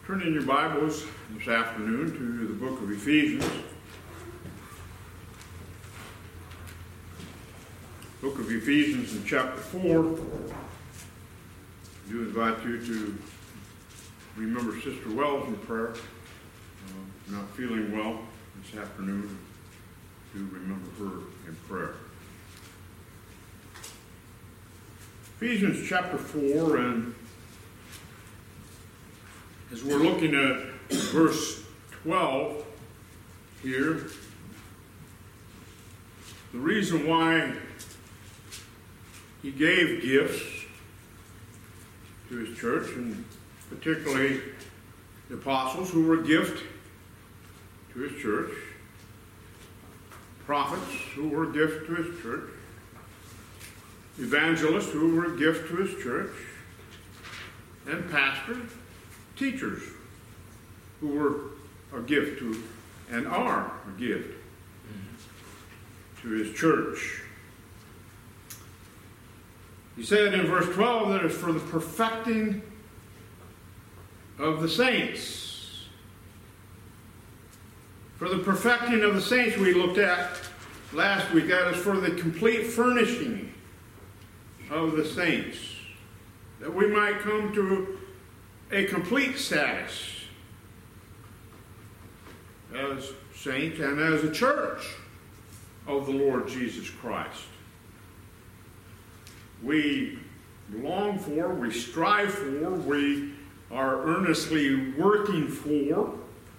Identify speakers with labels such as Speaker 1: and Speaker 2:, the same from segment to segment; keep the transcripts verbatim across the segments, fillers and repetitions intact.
Speaker 1: Turn in your Bibles this afternoon to the book of Ephesians. Book of Ephesians in chapter four. I do invite you to remember Sister Wells in prayer. Uh, not feeling well this afternoon. Do remember her in prayer. Ephesians chapter four, and as we're looking at verse twelve here, the reason why he gave gifts to his church, and particularly the apostles who were a gift to his church, prophets who were a gift to his church, evangelists who were a gift to his church, and pastors, teachers who were a gift to and are a gift to his church. He said in verse twelve that it's for the perfecting of the saints. For the perfecting of the saints we looked at last week. That is for the complete furnishing of the saints. That we might come to a complete status as saints and as a church of the Lord Jesus Christ. We long for, we strive for, we are earnestly working for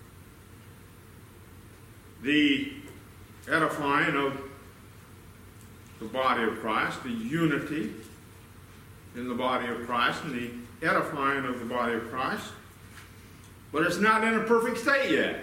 Speaker 1: the edifying of the body of Christ, the unity in the body of Christ, and the edifying of the body of Christ. But it's not in a perfect state yet.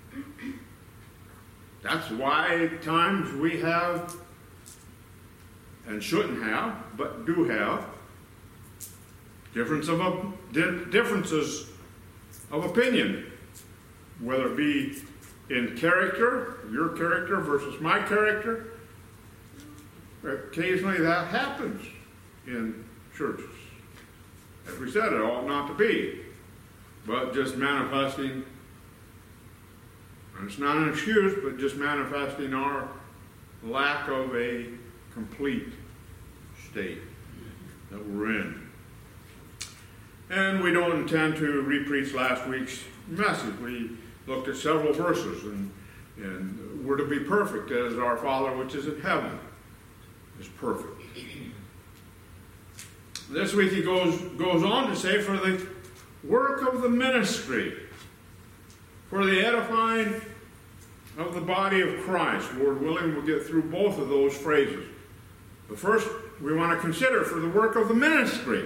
Speaker 1: That's why at times we have, and shouldn't have, but do have, difference of differences of opinion, whether it be in character, your character versus my character. Occasionally that happens in churches. As we said, it ought not to be, but just manifesting, and it's not an excuse, but just manifesting our lack of a complete state that we're in. And we don't intend to re-preach last week's message. We looked at several verses, and, and we're to be perfect as our Father which is in heaven is perfect. This week he goes, goes on to say, for the work of the ministry, for the edifying of the body of Christ. Lord willing, we'll get through both of those phrases. But first, we want to consider for the work of the ministry.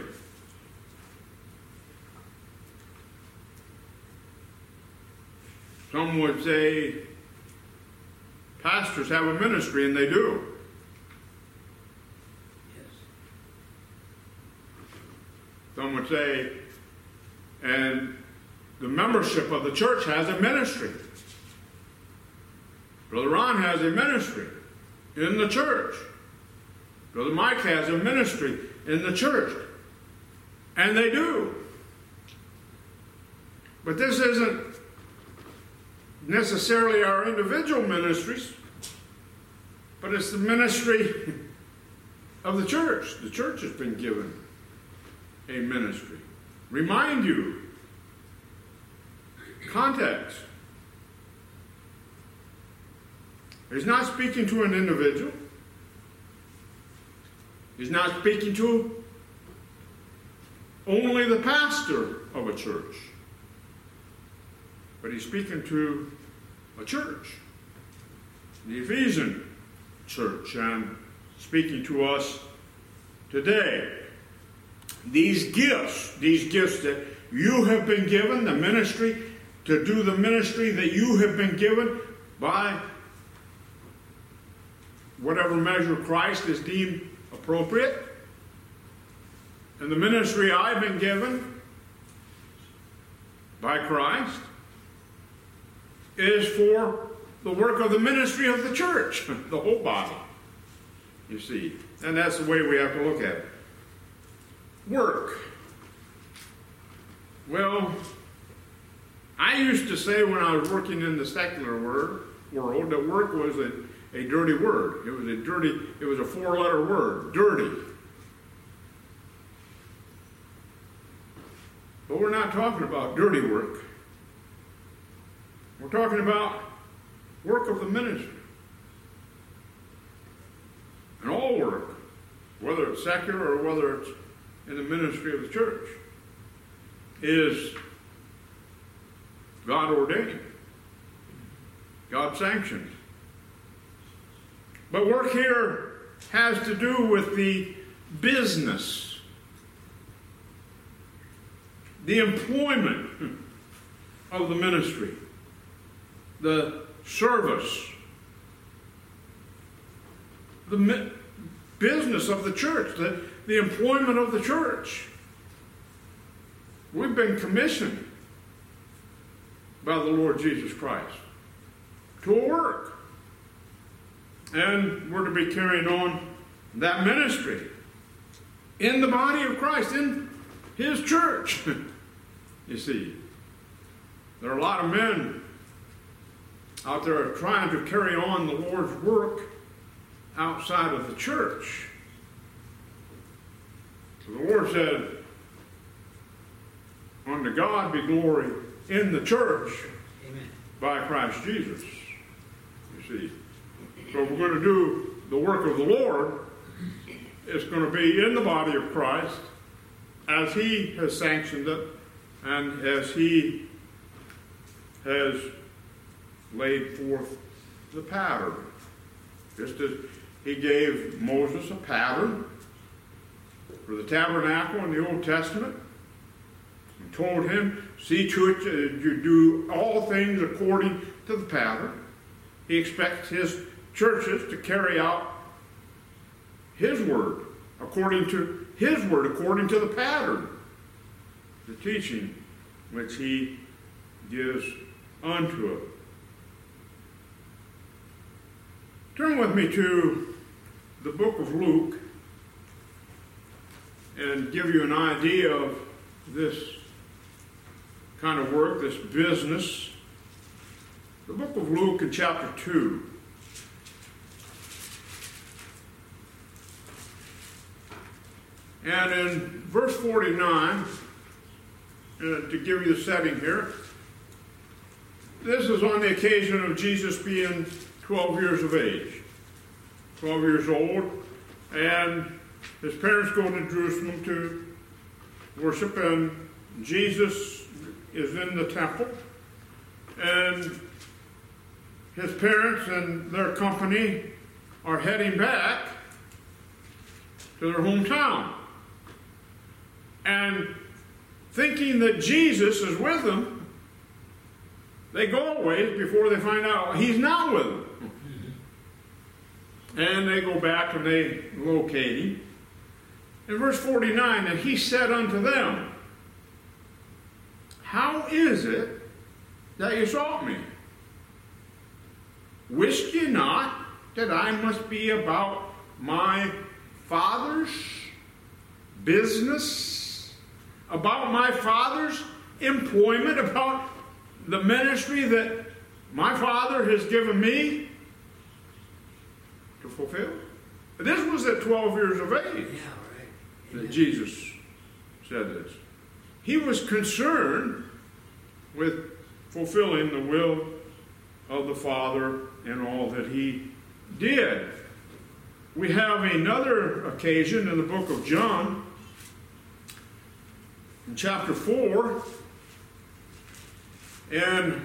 Speaker 1: Some would say pastors have a ministry, and they do. Some would say, and the membership of the church has a ministry. Brother Ron has a ministry in the church. Brother Mike has a ministry in the church. And they do. But this isn't necessarily our individual ministries, but it's the ministry of the church. The church has been given a ministry. Remind you. Context. He's not speaking to an individual. He's not speaking to only the pastor of a church. But he's speaking to a church. The Ephesian church. And speaking to us today. These gifts, these gifts that you have been given, the ministry, to do the ministry that you have been given by whatever measure Christ is deemed appropriate. And the ministry I've been given by Christ is for the work of the ministry of the church, the whole body, you see. And that's the way we have to look at it. Work. Well, I used to say when I was working in the secular word, world that work was a, a dirty word. It was a dirty, it was a four-letter word, dirty. But we're not talking about dirty work. We're talking about work of the ministry. And all work, whether it's secular or whether it's in the ministry of the church, is God ordained, God sanctioned. But work here has to do with the business, the employment of the ministry, the service, the mi- business of the church, the, the employment of the church. We've been commissioned by the Lord Jesus Christ to a work. And we're to be carrying on that ministry in the body of Christ, in His church. You see, there are a lot of men out there trying to carry on the Lord's work outside of the church. So the Lord said, unto God be glory in the church. Amen. By Christ Jesus. You see. So if we're going to do the work of the Lord, it's going to be in the body of Christ as He has sanctioned it and as He has laid forth the pattern. Just as He gave Moses a pattern for the tabernacle in the Old Testament, and told him, see to it that you do all things according to the pattern. He expects His churches to carry out His word, according to His word, according to the pattern, the teaching which He gives unto it. Turn with me to the book of Luke and give you an idea of this kind of work, this business. The book of Luke in chapter two. And in verse forty-nine, uh, to give you the setting here, this is on the occasion of Jesus being twelve years of age, twelve years old, and His parents go to Jerusalem to worship, and Jesus is in the temple, and His parents and their company are heading back to their hometown. And thinking that Jesus is with them, they go a ways before they find out He's not with them. And they go back and they locate Him. In verse forty-nine, and He said unto them, how is it that you sought me? Wist ye not that I must be about my Father's business? About my Father's employment? About the ministry that my Father has given me to fulfill? This was at twelve years of age.
Speaker 2: Yeah, right.
Speaker 1: That Jesus said this. He was concerned with fulfilling the will of the Father in all that He did. We have another occasion in the book of John, in chapter four, and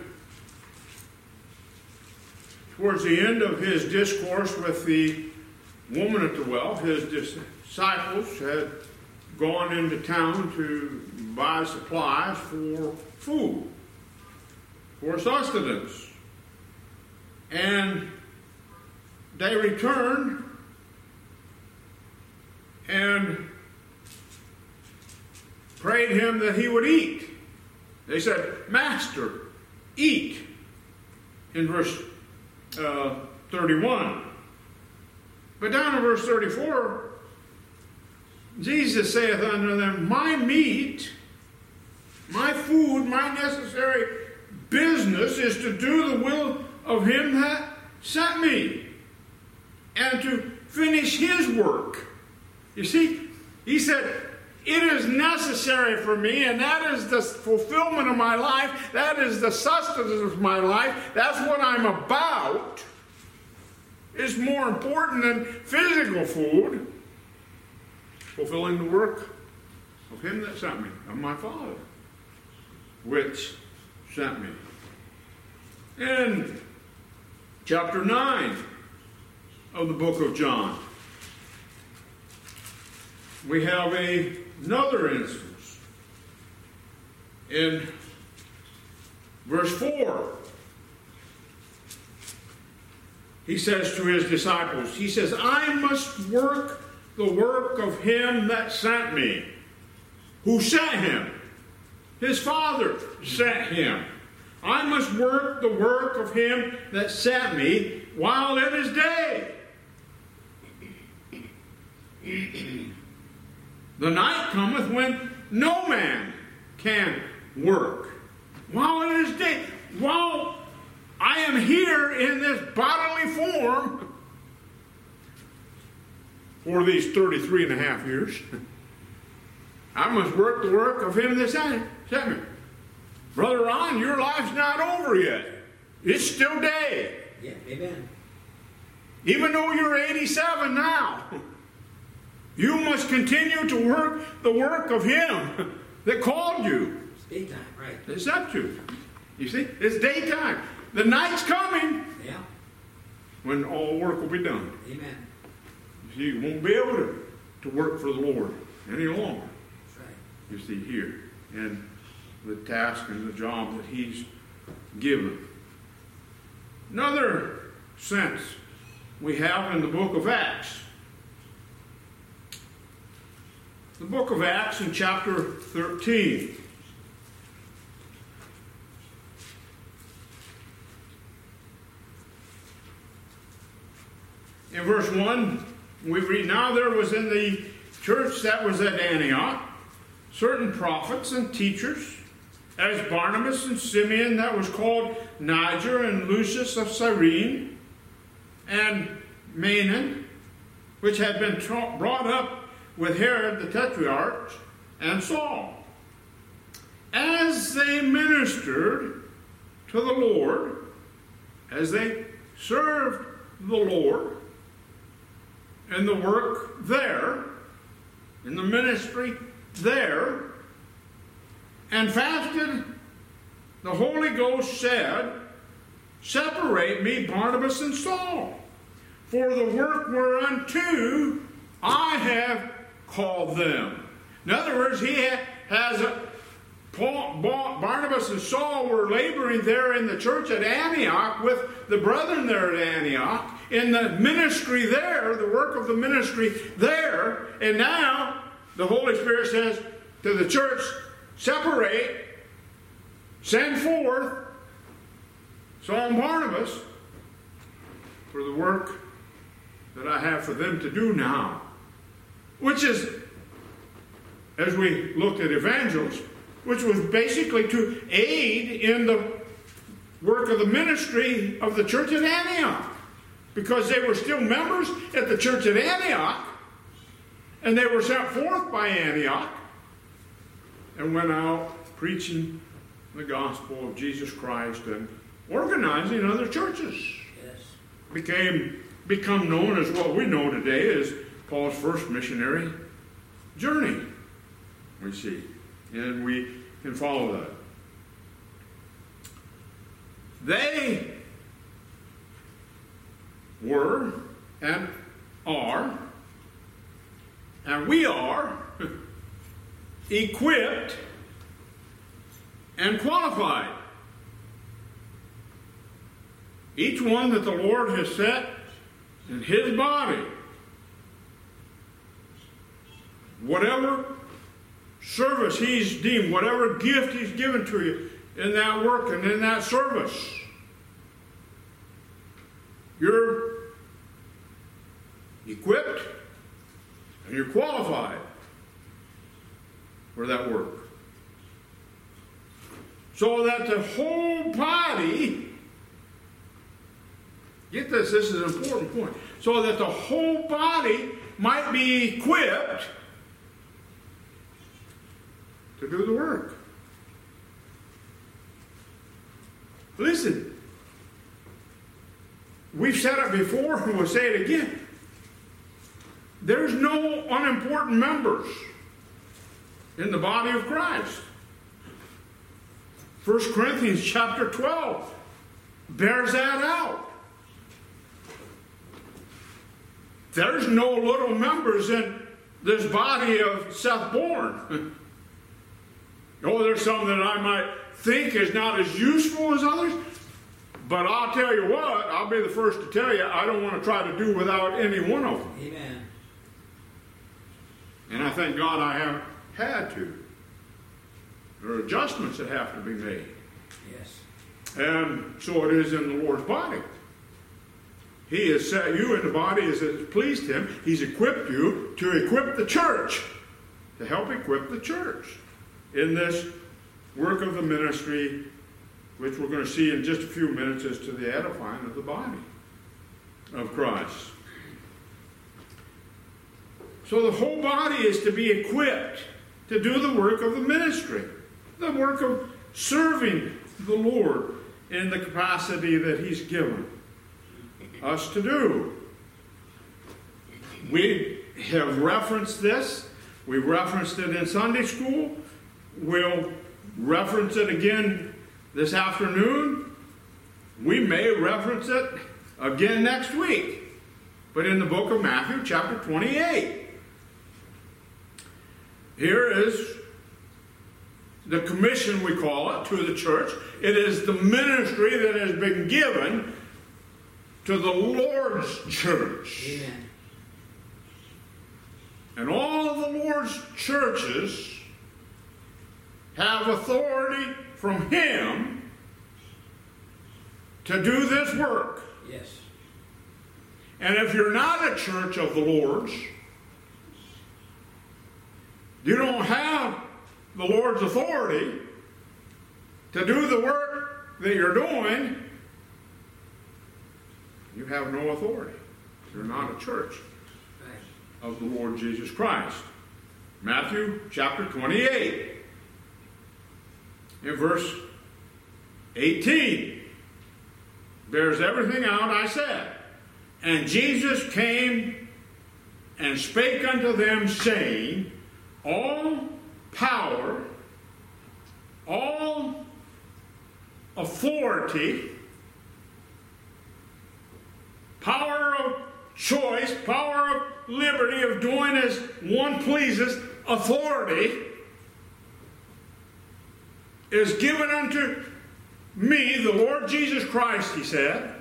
Speaker 1: towards the end of His discourse with the woman at the well, His disciples had gone into town to buy supplies for food, for sustenance. And they returned and prayed Him that He would eat. They said, Master, eat, in verse uh, thirty-one. But down in verse thirty-four, Jesus saith unto them, my meat, my food, my necessary business is to do the will of him that sent me and to finish his work. You see, he said, it is necessary for me, and that is the fulfillment of my life. That is the sustenance of my life. That's what I'm about. It's more important than physical food. Fulfilling the work of him that sent me, of my Father, which sent me. In chapter nine of the book of John, we have a, another instance. In verse four, he says to his disciples, he says, I must work the work of him that sent me. Who sent him? His Father sent him. I must work the work of him that sent me while it is day. The night cometh when no man can work. While it is day. While I am here in this bodily form for these thirty-three and a half years, I must work the work of him that sent me. Brother Ron, your life's not over yet. It's still day.
Speaker 2: Yeah, amen.
Speaker 1: Even though you're eighty-seven now, you must continue to work the work of him that called you.
Speaker 2: It's daytime, right?
Speaker 1: That sent you. You see, it's daytime. The night's coming.
Speaker 2: Yeah.
Speaker 1: When all work will be done.
Speaker 2: Amen.
Speaker 1: You see, you won't be able to, to work for the Lord any longer.
Speaker 2: That's right.
Speaker 1: You see here, and the task and the job that he's given. Another sense we have in the book of Acts. The book of Acts in chapter thirteen. In verse one, we read, now there was in the church that was at Antioch certain prophets and teachers, as Barnabas and Simeon that was called Niger, and Lucius of Cyrene, and Manaen, which had been tra- brought up with Herod the Tetrarch, and Saul. As they ministered to the Lord, as they served the Lord in the work there, in the ministry there, and fasted, the Holy Ghost said, separate me, Barnabas and Saul, for the work whereunto I have called them. In other words, he has a, Paul, Barnabas and Saul were laboring there in the church at Antioch with the brethren there at Antioch, in the ministry there, the work of the ministry there, and now the Holy Spirit says to the church, separate, send forth Saul and Barnabas for the work that I have for them to do now. Which is, as we looked at evangelists, which was basically to aid in the work of the ministry of the church at Antioch. Because they were still members at the church at Antioch, and they were sent forth by Antioch, and went out preaching the gospel of Jesus Christ and organizing other churches.
Speaker 2: Yes.
Speaker 1: Became become known as what we know today as Paul's first missionary journey, we see. And we can follow that. They were and are, and we are, equipped and qualified. Each one that the Lord has set in his body, whatever service he's deemed, whatever gift he's given to you in that work and in that service, you're equipped and you're qualified for that work. so that the whole body, get this, this is an important point, so that the whole body might be equipped to do the work. Listen, we've said it before and we'll say it again. There's no unimportant members in the body of Christ. First Corinthians chapter twelve bears that out. There's no little members in this body of Seth Bourne. Oh, there's some that I might think is not as useful as others. But I'll tell you what, I'll be the first to tell you, I don't want to try to do without any one of them.
Speaker 2: Amen.
Speaker 1: And I thank God I haven't had to. There are adjustments that have to be made.
Speaker 2: Yes.
Speaker 1: And so it is in the Lord's body. He has set you in the body as it pleased him. He's equipped you to equip the church, to help equip the church in this work of the ministry, which we're going to see in just a few minutes as to the edifying of the body of Christ. So the whole body is to be equipped to do the work of the ministry, the work of serving the Lord in the capacity that he's given us to do. We have referenced this. We referenced it in Sunday school. We'll reference it again this afternoon. We may reference it again next week. But in the book of Matthew, chapter twenty-eight, here is the commission, we call it, to the church. It is the ministry that has been given to the Lord's church.
Speaker 2: Amen.
Speaker 1: And all of the Lord's churches have authority from him to do this work.
Speaker 2: Yes.
Speaker 1: And if you're not a church of the Lord's, you don't have the Lord's authority to do the work that you're doing, you have no authority. You're not a church
Speaker 2: Right.
Speaker 1: of the Lord Jesus Christ. Matthew chapter twenty-eight, in verse eighteen, bears everything out I said. And Jesus came and spake unto them, saying, all power, all authority, power of choice, power of liberty, of doing as one pleases, authority is given unto me, the Lord Jesus Christ, he said,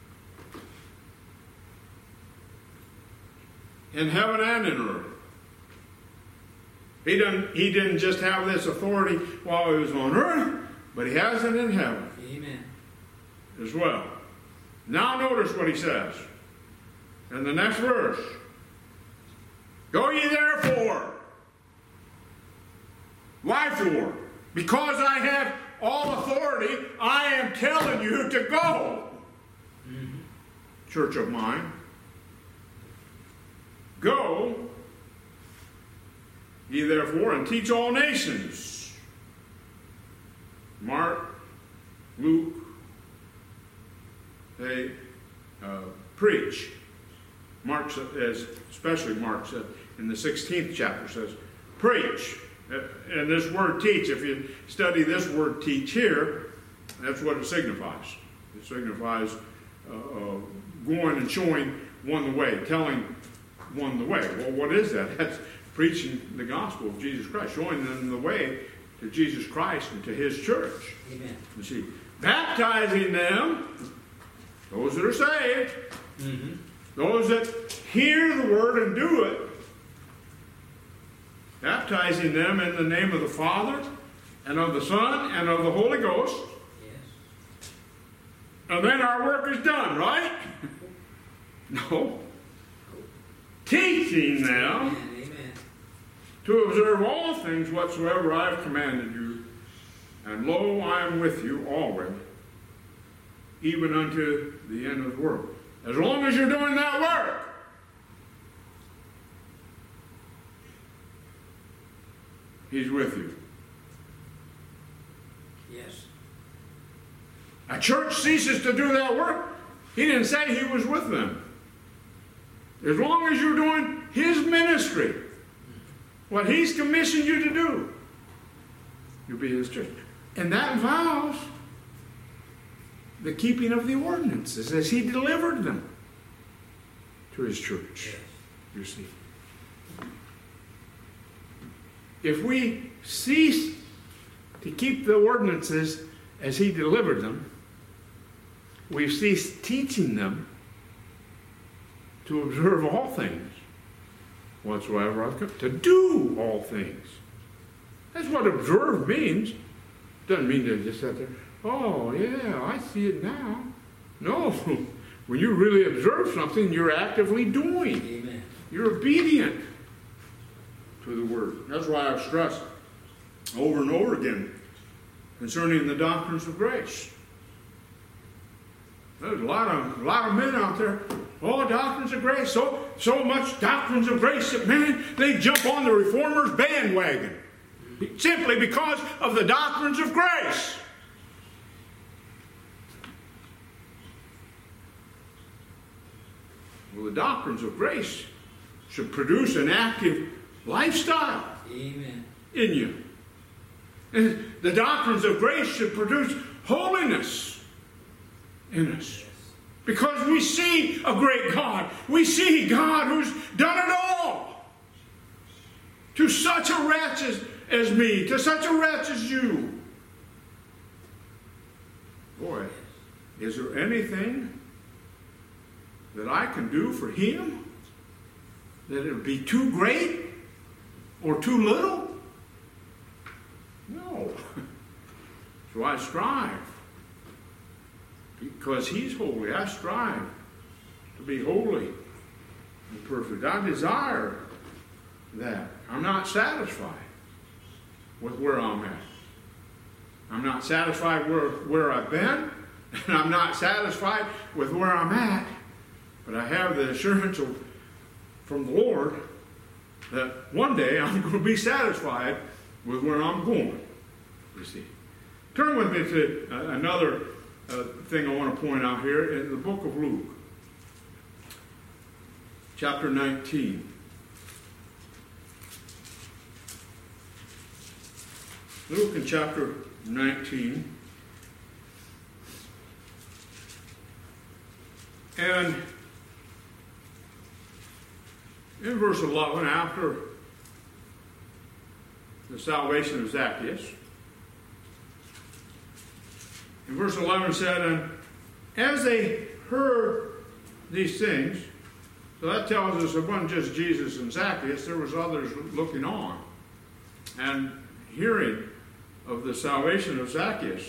Speaker 1: in heaven and in earth. He didn't, he didn't just have this authority while he was on earth, but he has it in heaven.
Speaker 2: Amen.
Speaker 1: As well. Now notice what he says in the next verse. Go ye therefore. Why for? Because I have all authority, I am telling you to go. Mm-hmm. Church of mine. Go ye therefore and teach all nations. Mark, Luke, they uh, preach. Mark, as especially Mark said in the sixteenth chapter, says, preach. And this word teach, if you study this word teach here, that's what it signifies. It signifies uh, uh, going and showing one the way, telling one the way. Well, what is that? That's preaching the gospel of Jesus Christ, showing them the way to Jesus Christ and to his church.
Speaker 2: Amen.
Speaker 1: You see, baptizing them, those that are saved, mm-hmm. those that hear the word and do it, baptizing them in the name of the Father and of the Son and of the Holy Ghost.
Speaker 2: Yes.
Speaker 1: And then our work is done, right? No. Teaching them
Speaker 2: Amen.
Speaker 1: to observe all things whatsoever I have commanded you. And lo, I am with you always, even unto the end of the world. As long as you're doing that work, He's with you.
Speaker 2: Yes.
Speaker 1: A church ceases to do that work. He didn't say He was with them. As long as you're doing His ministry, what He's commissioned you to do, you'll be His church. And that involves the keeping of the ordinances as He delivered them to His church.
Speaker 2: Yes.
Speaker 1: You see. If we cease to keep the ordinances as He delivered them, we've ceased teaching them to observe all things whatsoever I've come, to do all things. That's what observe means. Doesn't mean to just sit there, oh yeah, I see it now. No, when you really observe something, you're actively doing.
Speaker 2: Amen.
Speaker 1: You're obedient to the Word. That's why I've stressed over and over again concerning the doctrines of grace. There's a lot of a lot of men out there. Oh, doctrines of grace. So so much doctrines of grace that, man, they jump on the reformers' bandwagon simply because of the doctrines of grace. Well, the doctrines of grace should produce an active lifestyle
Speaker 2: Amen.
Speaker 1: in you. And the doctrines of grace should produce holiness in us. Because we see a great God. We see God who's done it all. To such a wretch as, as me. To such a wretch as you. Boy, is there anything that I can do for Him that it would be too great or too little? No. So I strive. Because He's holy, I strive to be holy and perfect. I desire that. I'm not satisfied with where I'm at. I'm not satisfied where, where I've been, and I'm not satisfied with where I'm at. But I have the assurance of, from the Lord that one day I'm going to be satisfied with where I'm going. You see. Turn with me to uh, another uh, thing I want to point out here in the book of Luke, chapter nineteen. Luke in chapter nineteen. And in verse eleven, after the salvation of Zacchaeus, in verse eleven said, and as they heard these things, so that tells us it wasn't just Jesus and Zacchaeus, there was others looking on and hearing of the salvation of Zacchaeus.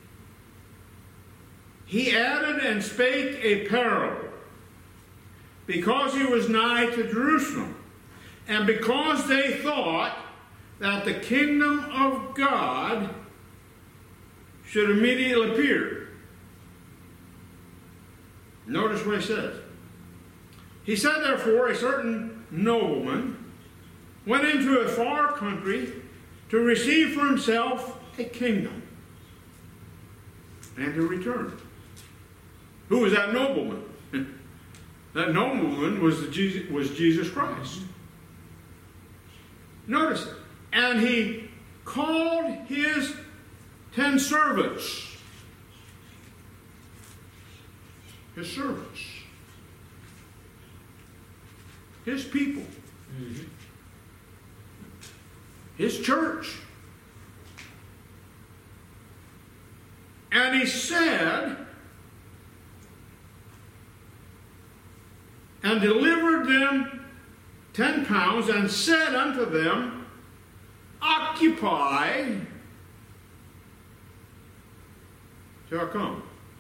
Speaker 1: He added and spake a parable, because he was nigh to Jerusalem, and because they thought that the kingdom of God should immediately appear. Notice what he says. He said, therefore, a certain nobleman went into a far country to receive for himself a kingdom and to return. Who was that nobleman? That nobleman was, the Jesus, was Jesus Christ. Notice it. And he called his ten servants. His servants. His people. Mm-hmm. His church. And he said, and delivered them ten pounds, and said unto them, occupy till I come.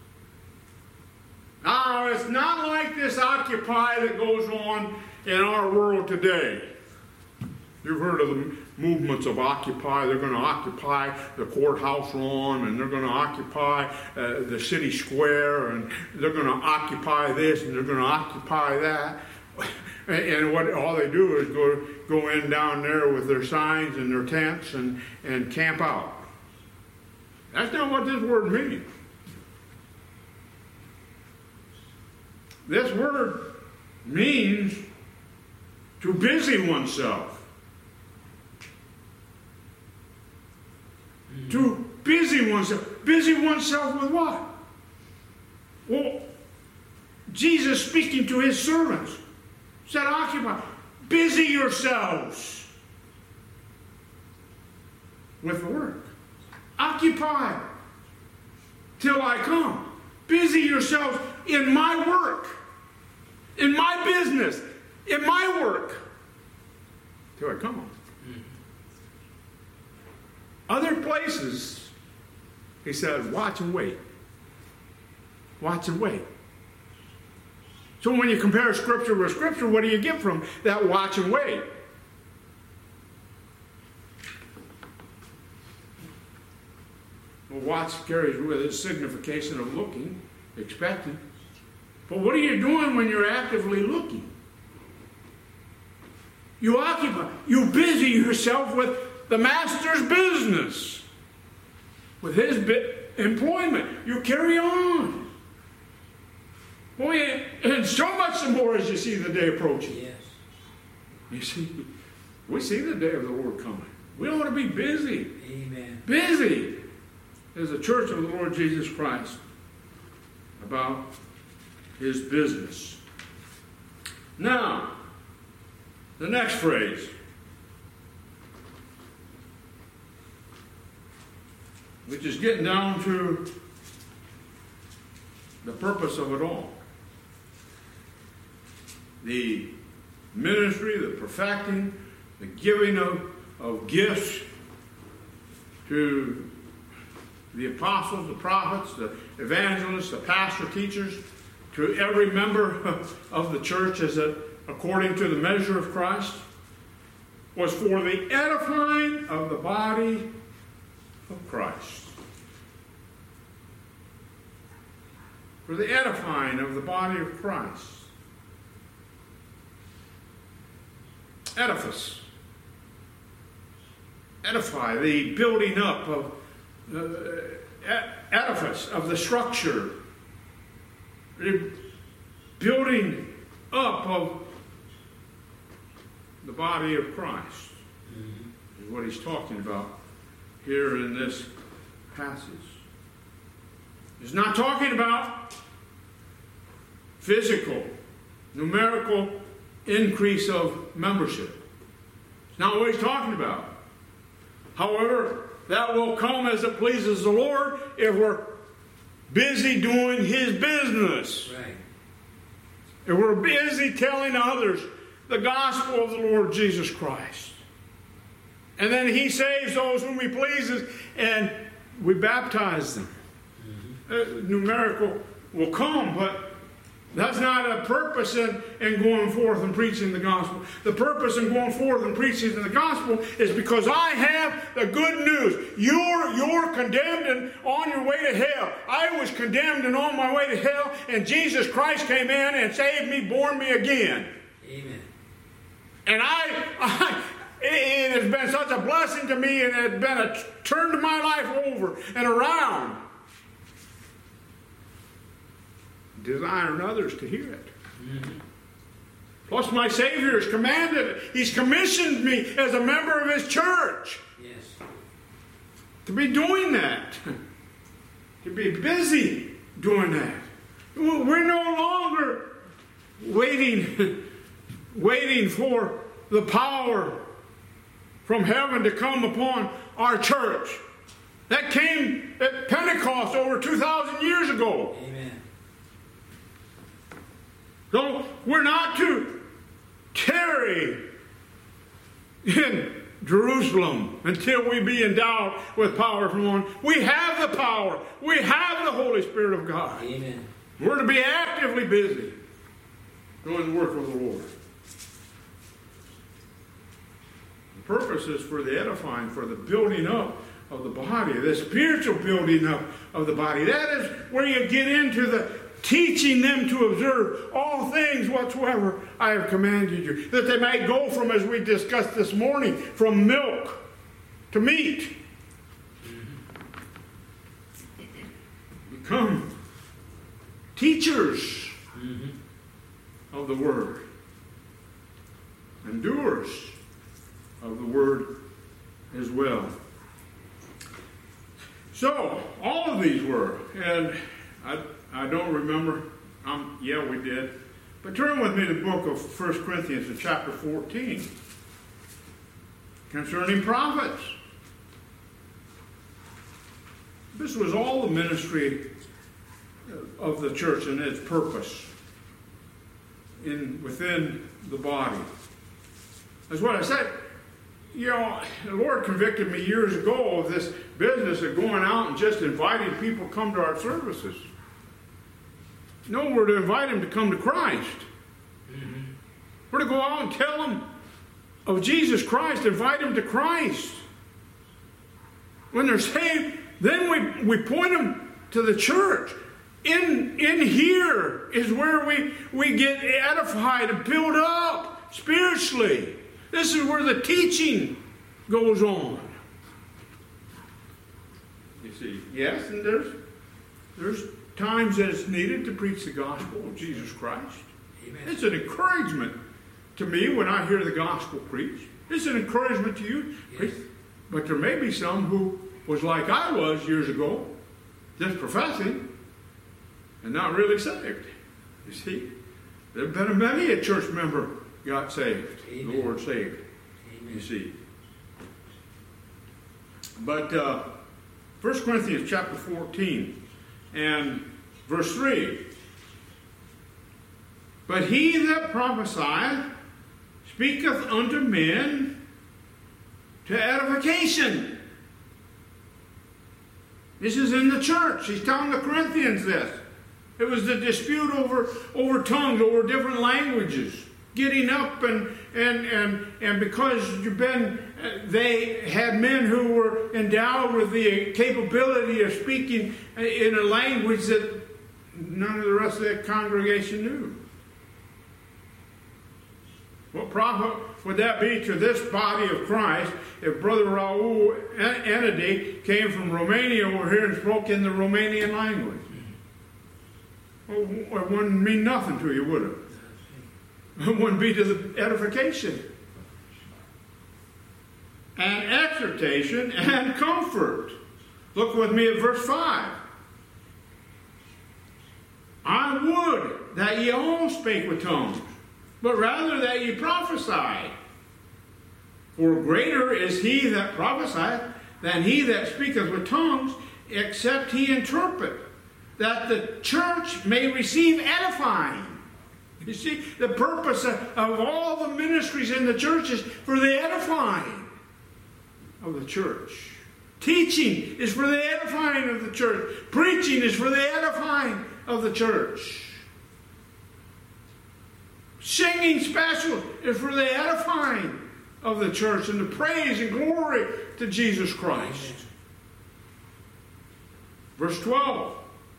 Speaker 1: Now, it's not like this occupy that goes on in our world today. You've heard of the movements of Occupy. They're going to occupy the courthouse lawn, and they're going to occupy uh, the city square, and they're going to occupy this, and they're going to occupy that. And, and what all they do is go go in down there with their signs and their tents and, and camp out. That's not what this word means. This word means to busy oneself. To busy oneself. Busy oneself with what? Well, Jesus speaking to his servants said, occupy. Busy yourselves with the work. Occupy till I come. Busy yourselves in my work, in my business, in my work till I come. Other places, he says, watch and wait. Watch and wait. So when you compare Scripture with Scripture, what do you get from that watch and wait? Well, watch carries with it signification of looking, expecting. But what are you doing when you're actively looking? You occupy. You busy yourself with the master's business, with his bit employment. You carry on. Boy, and so much the more as you see the day approaching.
Speaker 2: Yes.
Speaker 1: You see, we see the day of the Lord coming. We ought to be busy.
Speaker 2: Amen.
Speaker 1: Busy as the church of the Lord Jesus Christ about his business. Now, the next phrase. Which is getting down to the purpose of it all. The ministry, the perfecting, the giving of, of gifts to the apostles, the prophets, the evangelists, the pastor teachers, to every member of the church as it, according to the measure of Christ, was for the edifying of the body of Christ. For the edifying of the body of Christ. Edifice. Edify, the building up of the uh, edifice of the structure. The building up of the body of Christ. Mm-hmm. Is what he's talking about here in this passage. He's not talking about physical, numerical increase of membership. It's not what he's talking about. However, that will come as it pleases the Lord if we're busy doing his business.
Speaker 2: Right.
Speaker 1: If we're busy telling others the gospel of the Lord Jesus Christ. And then he saves those whom he pleases, and we baptize them. Mm-hmm. Uh, numerical will come, but that's not a purpose in, in going forth and preaching the gospel. The purpose in going forth and preaching the gospel is because I have the good news. You're, you're condemned and on your way to hell. I was condemned and on my way to hell, and Jesus Christ came in and saved me, born me again.
Speaker 2: Amen.
Speaker 1: And I, I it has been such a blessing to me, and it has been a turn to my life over and around. Desiring others to hear it. Mm-hmm. Plus my Savior has commanded it. He's commissioned me as a member of his church.
Speaker 2: Yes.
Speaker 1: To be doing that. To be busy doing that. We're no longer waiting, waiting for the power from heaven to come upon our church. That came at Pentecost over two thousand years ago.
Speaker 2: Amen.
Speaker 1: So we're not to tarry in Jerusalem until we be endowed with power from on. We have the power. We have the Holy Spirit of God.
Speaker 2: Amen.
Speaker 1: We're to be actively busy doing the work of the Lord. purpose is for the edifying, for the building up of the body, the spiritual building up of the body. That is where you get into the teaching them to observe all things whatsoever I have commanded you, that they might go from, as we discussed this morning, from milk to meat. Become teachers mm-hmm. of the Word, and doers of the Word as well. So, all of these were, and I, I don't remember, um, yeah, we did, but turn with me to the book of First Corinthians in chapter fourteen, concerning prophets. This was all the ministry of the church and its purpose in within the body. That's what I said. You know, the Lord convicted me years ago of this business of going out and just inviting people to come to our services. No, we're to invite them to come to Christ. Mm-hmm. We're to go out and tell them of Jesus Christ, invite them to Christ. When they're saved, then we, we point them to the church. In, in here is where we, we get edified and built up spiritually. This is where the teaching goes on. You see, yes, and there's there's times that it's needed to preach the gospel of Jesus Christ. Amen. It's an encouragement to me when I hear the gospel preached. It's an encouragement to you. Yes. But there may be some who was like I was years ago, just professing and not really saved. You see, there have been many a church member got saved. Amen. The Lord saved. Amen. You see. But uh, First Corinthians chapter fourteen and verse three. But he that prophesieth speaketh unto men to edification. This is in the church. He's telling the Corinthians this. It was the dispute over, over tongues, over different languages. Getting up and, and, and, and because you've been, they had men who were endowed with the capability of speaking in a language that none of the rest of the congregation knew. What profit would that be to this body of Christ if Brother Raul Enedy came from Romania over here and spoke in the Romanian language? Well, it wouldn't mean nothing to you, would it? It wouldn't be to the edification and exhortation and comfort. Look with me at verse five. I would that ye all spake with tongues, but rather that ye prophesied. For greater is he that prophesieth than he that speaketh with tongues, except he interpret, that the church may receive edifying. You see, the purpose of, of all the ministries in the church is for the edifying of the church. Teaching is for the edifying of the church. Preaching is for the edifying of the church. Singing special is for the edifying of the church and the praise and glory to Jesus Christ. Verse twelve.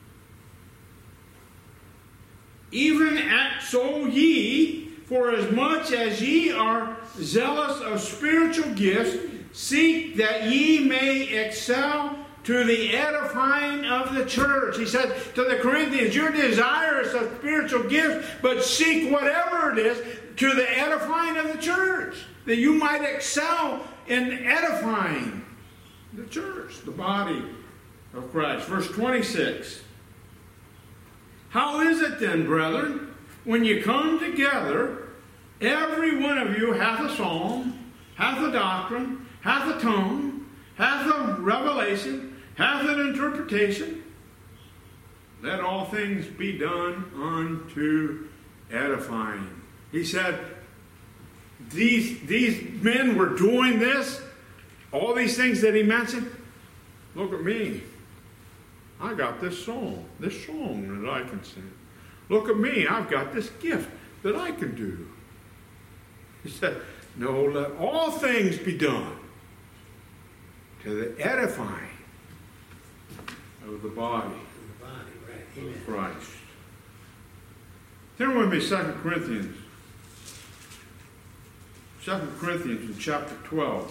Speaker 1: Even at so ye, for as much as ye are zealous of spiritual gifts, seek that ye may excel to the edifying of the church. He said to the Corinthians, you're desirous of spiritual gifts, but seek whatever it is to the edifying of the church, that you might excel in edifying the church, the body of Christ. Verse twenty-six. How is it then, brethren, when you come together, every one of you hath a psalm, hath a doctrine, hath a tongue, hath a revelation, hath an interpretation? Let all things be done unto edifying. He said, these, these men were doing this, all these things that he mentioned. Look at me. I got this song, this song that I can sing. Look at me, I've got this gift that I can do. He said, No, let all things be done to the edifying of the body
Speaker 2: The body, right.
Speaker 1: of
Speaker 2: Amen.
Speaker 1: Christ. Turn with me, Second Corinthians. Second Corinthians in chapter twelve.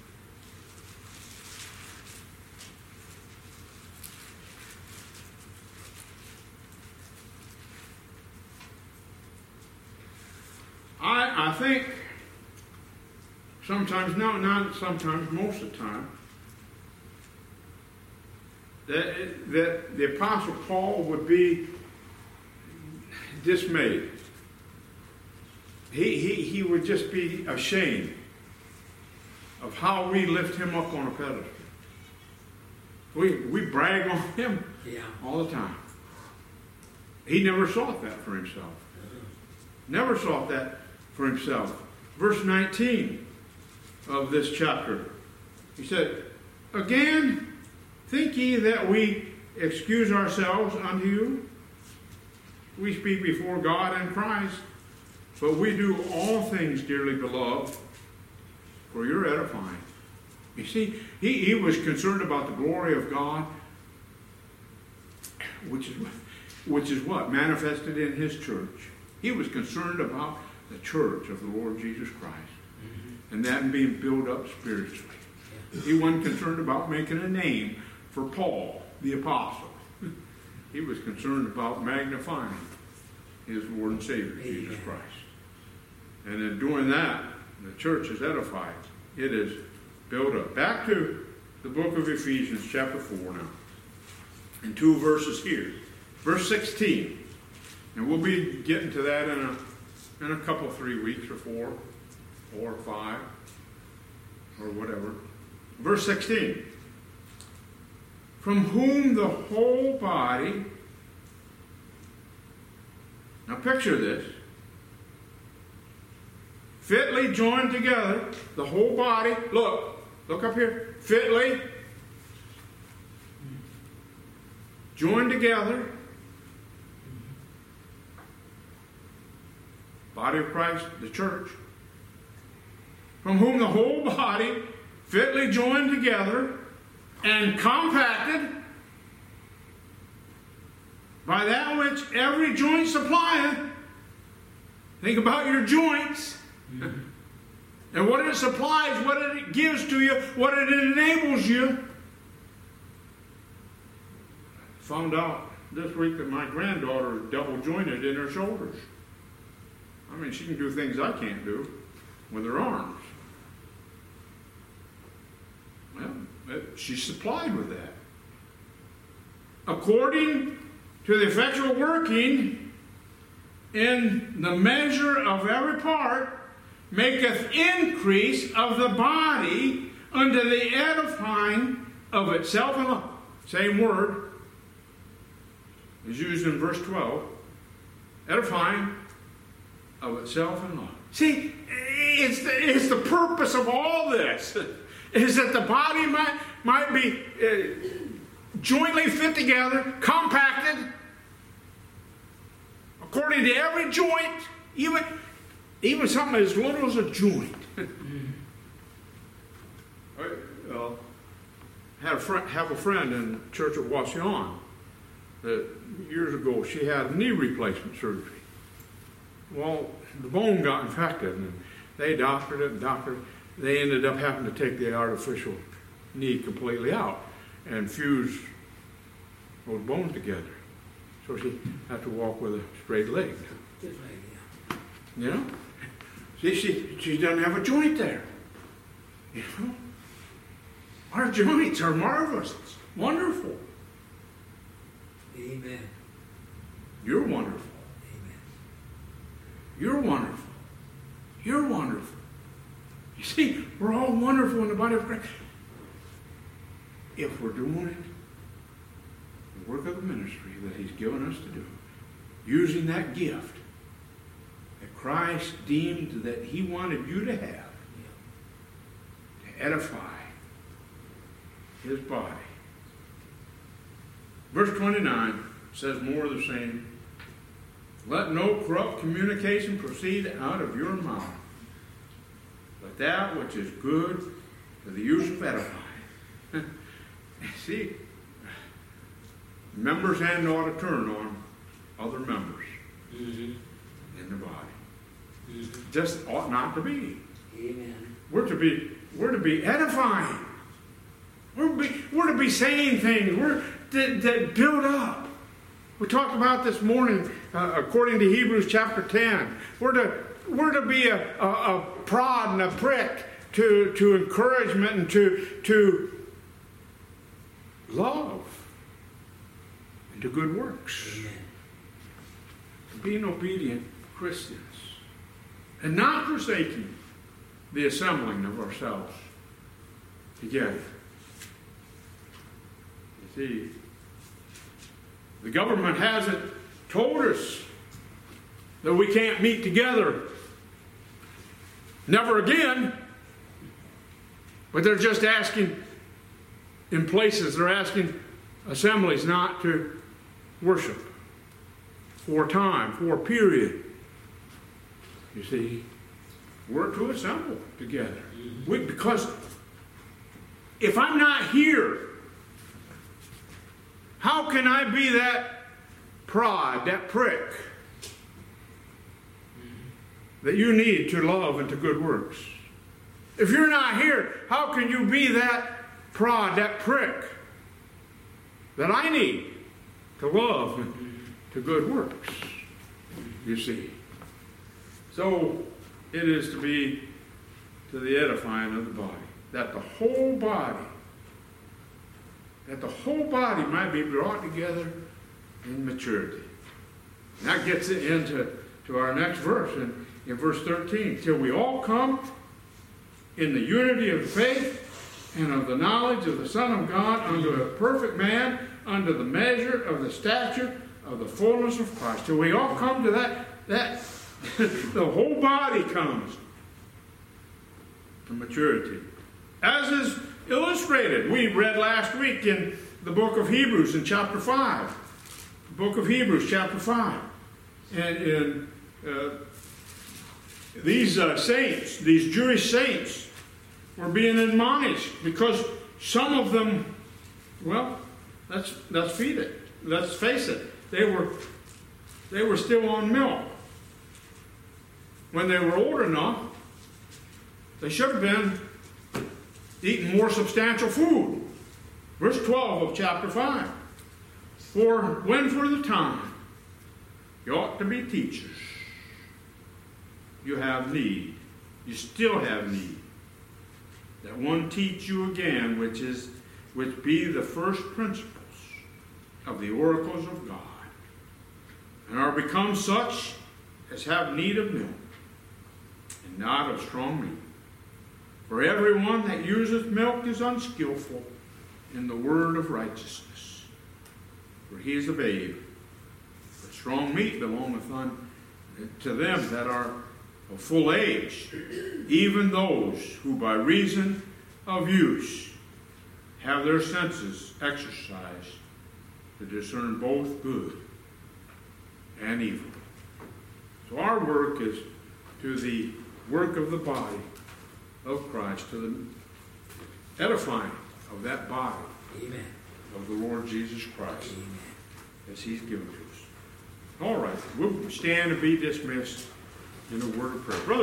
Speaker 1: I, I think sometimes, no, not sometimes, most of the time, that, that the Apostle Paul would be dismayed. He, he, he would just be ashamed of how we lift him up on a pedestal. We, we brag on him
Speaker 2: Yeah.
Speaker 1: all the time. He never sought that for himself.
Speaker 2: Uh-huh.
Speaker 1: Never sought that for himself. Verse nineteen of this chapter. He said, again, think ye that we excuse ourselves unto you? We speak before God and Christ, but we do all things, dearly beloved, for your edifying. You see, he, he was concerned about the glory of God, which is, which is what? Manifested in his church. He was concerned about the church of the Lord Jesus Christ, mm-hmm. and that being built up spiritually. Yeah. He wasn't concerned about making a name for Paul, the apostle. He was concerned about magnifying his Lord and Savior, Amen. Jesus Christ. And in doing that, the church is edified. It is built up. Back to the book of Ephesians, chapter four now. And two verses here. Verse sixteen. And we'll be getting to that in a, in a couple, three weeks or four, four or five, or whatever. Verse sixteen. From whom the whole body, now picture this, fitly joined together, the whole body, look, look up here, fitly joined together, body of Christ, the church, from whom the whole body, fitly joined together and compacted by that which every joint supplieth. Think about your joints. Mm-hmm. And what it supplies, what it gives to you, what it enables you. Found out this week that my granddaughter is double jointed in her shoulders. I mean, she can do things I can't do with her arms. Well, she's supplied with that. According to the effectual working in the measure of every part, maketh increase of the body unto the edifying of itself and love. Same word is used in verse twelve. Edifying of itself and love. See, it's the, it's the purpose of all this. Is that the body might, might be uh, jointly fit together, compacted, according to every joint, even, even something as little as a joint. Mm-hmm. I uh, had a friend, have a friend in the church at Wauseon that years ago she had knee replacement surgery. Well, the bone got infected, and they doctored it and doctored it. They ended up having to take the artificial knee completely out and fuse those bones together. So she had to walk with a straight leg.
Speaker 2: Good leg, yeah.
Speaker 1: You know? See, she, she doesn't have a joint there. You know? Our joints are marvelous. It's wonderful.
Speaker 2: Amen.
Speaker 1: You're wonderful.
Speaker 2: Amen.
Speaker 1: You're wonderful. You're wonderful. You see, we're all wonderful in the body of Christ. If we're doing it, the work of the ministry that He's given us to do, using that gift that Christ deemed that He wanted you to have, to edify His body. Verse twenty-nine says more of the same. Let no corrupt communication proceed out of your mouth, but that which is good for the use of edifying. See, members and ought to turn on other members
Speaker 2: Mm-hmm.
Speaker 1: in the body.
Speaker 2: Mm-hmm.
Speaker 1: Just ought not to be.
Speaker 2: Amen.
Speaker 1: We're to be, we're to be edifying. We're to be, we're to be saying things. We're that, that build up. We talked about this morning, uh, according to Hebrews chapter ten. We're to, we're to be a, a, a prod and a prick to, to encouragement and to, to love and to good works.
Speaker 2: Amen.
Speaker 1: Being obedient Christians and not forsaking the assembling of ourselves together. You see, the government hasn't told us that we can't meet together. Never again. But they're just asking, in places, they're asking assemblies not to worship for time, for a period. You see, we're to assemble together. We, because if I'm not here, how can I be that prod, that prick that you need to love and to good works? If you're not here, how can you be that prod, that prick that I need to love and to good works? You see. So it is to be to the edifying of the body, that the whole body, that the whole body might be brought together in maturity. And that gets it into to our next verse, in, in verse thirteen. Till we all come in the unity of the faith and of the knowledge of the Son of God, unto a perfect man, unto the measure of the stature of the fullness of Christ. Till we all come to that, that the whole body comes to maturity. As is illustrated, we read last week in the book of Hebrews in chapter five. The book of Hebrews chapter five. And in uh, these uh, saints, these Jewish saints, were being admonished because some of them, well, let's let's feed it. Let's face it. They were they were still on milk. When they were old enough, they should have been eating more substantial food. Verse twelve of chapter five. For when for the time you ought to be teachers, you have need, you still have need, that one teach you again, which is which be the first principles of the oracles of God, and are become such as have need of milk, and not of strong meat. For everyone that useth milk is unskillful in the word of righteousness, for he is a babe. But strong meat belongeth unto them that are of full age, even those who by reason of use have their senses exercised to discern both good and evil. So our work is to the work of the body of Christ, to the edifying of that body
Speaker 2: Amen.
Speaker 1: of the Lord Jesus Christ,
Speaker 2: Amen.
Speaker 1: as he's given to us. All right, we'll stand and be dismissed in a word of prayer. Brother